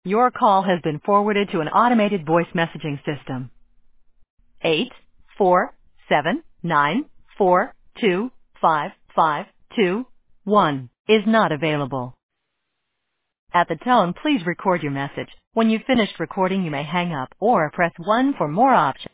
Your call has been forwarded to an automated voice messaging system. 84794255221 is not available. At the tone, please record your message. When you've finished recording, you may hang up or press 1 for more options.